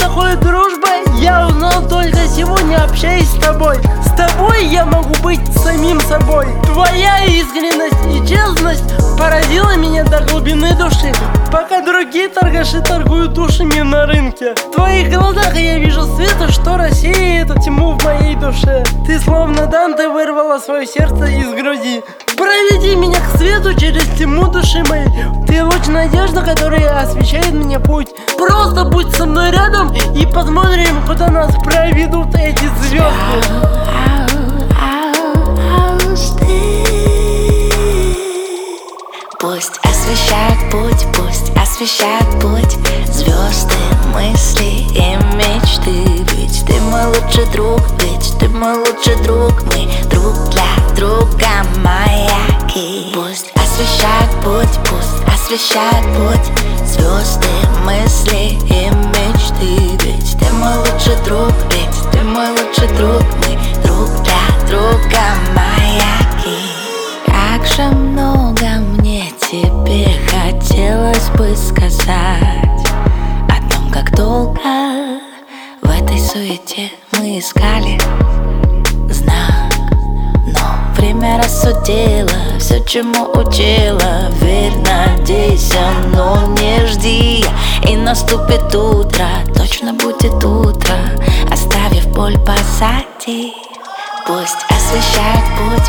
такое дружба, я узнал только сегодня, общаясь с тобой. С тобой я могу быть самим собой. Твоя искренность и честность поразила меня до глубины души, пока другие торгаши торгуют душами на рынке. В твоих глазах я вижу свет, что рассеет тьму в моей душе. Ты словно Данте вырвала свое сердце из груди. Проведи меня к свету через тьму души моей. Ты луч надежды, который освещает мне путь. Просто будь со мной рядом и посмотрим, куда нас проведут эти звезды. Пусть освещает путь звезды, мысли и мечты. Ведь ты мой лучший друг, ведь ты мой лучший друг. Мы друг для друга маяки. Пусть освещает путь звезды, мысли и мечты. Ведь ты мой лучший друг, ведь ты мой лучший друг. Мы друг для друга маяки. Как же много мне тебе хотелось бы сказать о том, как долго в этой суете мы искали знак. Но время рассудило все, чему учила. Верь, надейся, но не жди. И наступит утро, точно будет утро, оставив боль позади. Пусть освещает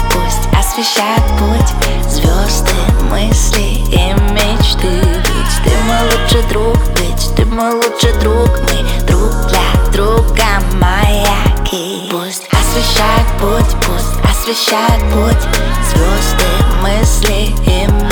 путь звезды, мысли и мечты. Ведь ты мой лучший друг, ведь ты мой лучший друг. Мы друг для друга маяки. Пусть освещает путь звезды, мысли и мечты.